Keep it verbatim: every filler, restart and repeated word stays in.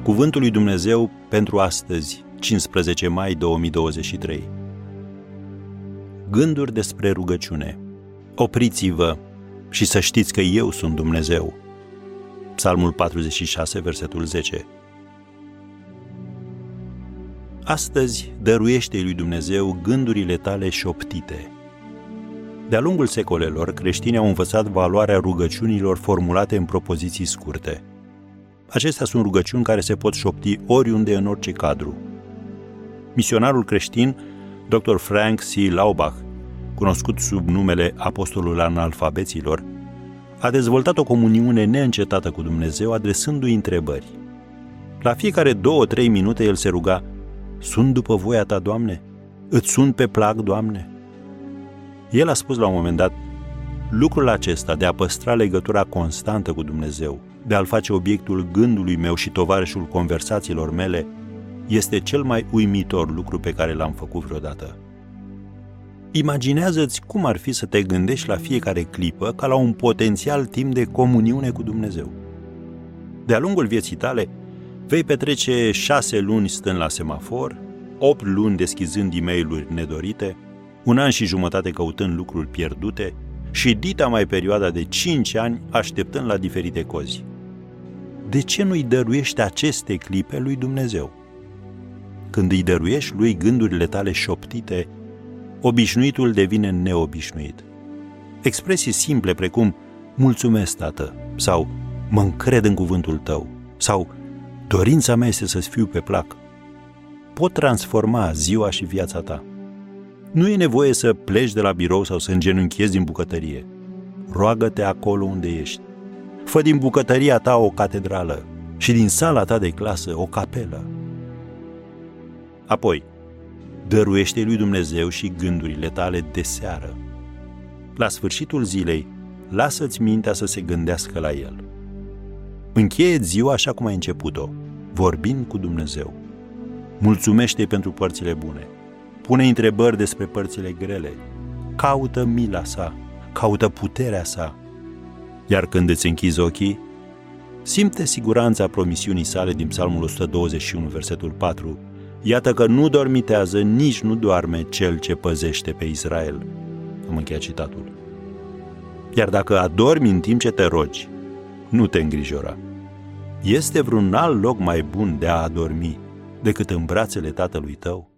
Cuvântul lui Dumnezeu pentru astăzi, cincisprezece mai două mii douăzeci și trei. Gânduri despre rugăciune. Opriți-vă și să știți că eu sunt Dumnezeu. Psalmul patruzeci și șase, versetul zece. Astăzi dăruiește lui Dumnezeu gândurile tale șoptite. De-a lungul secolelor, creștinii au învățat valoarea rugăciunilor formulate în propoziții scurte. Acestea sunt rugăciuni care se pot șopti oriunde, în orice cadru. Misionarul creștin, doctor Frank C. Laubach, cunoscut sub numele Apostolul Analfabeților, a dezvoltat o comuniune neîncetată cu Dumnezeu, adresându-i întrebări. La fiecare două-trei minute el se ruga: "Sunt după voia ta, Doamne? Îți sunt pe plac, Doamne?" El a spus la un moment dat: lucrul acesta de a păstra legătura constantă cu Dumnezeu, de a-L face obiectul gândului meu și tovarășul conversațiilor mele, este cel mai uimitor lucru pe care l-am făcut vreodată. Imaginează-ți cum ar fi să te gândești la fiecare clipă ca la un potențial timp de comuniune cu Dumnezeu. De-a lungul vieții tale vei petrece șase luni stând la semafor, opt luni deschizând e-mail-uri nedorite, un an și jumătate căutând lucruri pierdute și dita mai perioada de cinci ani așteptând la diferite cozi. De ce nu-i dăruiești aceste clipe lui Dumnezeu? Când îi dăruiești lui gândurile tale șoptite, obișnuitul devine neobișnuit. Expresii simple precum "mulțumesc, Tată" sau "mă încred în cuvântul tău" sau "dorința mea este să-ți fiu pe plac" pot transforma ziua și viața ta. Nu e nevoie să pleci de la birou sau să îngenunchiezi din bucătărie. Roagă-te acolo unde ești. Fă din bucătăria ta o catedrală și din sala ta de clasă o capelă. Apoi, dăruiește lui Dumnezeu și gândurile tale de seară. La sfârșitul zilei, lasă-ți mintea să se gândească la El. Încheie ziua așa cum ai început-o, vorbind cu Dumnezeu. Mulțumește-i pentru părțile bune. Pune întrebări despre părțile grele. Caută mila sa, caută puterea sa. Iar când îți închizi ochii, simte siguranța promisiunii sale din Psalmul o sută douăzeci și unu, versetul patru. Iată că nu dormitează, nici nu doarme cel ce păzește pe Israel. Am încheiat citatul. Iar dacă adormi în timp ce te rogi, nu te îngrijora. Este vreun alt loc mai bun de a adormi decât în brațele Tatălui tău?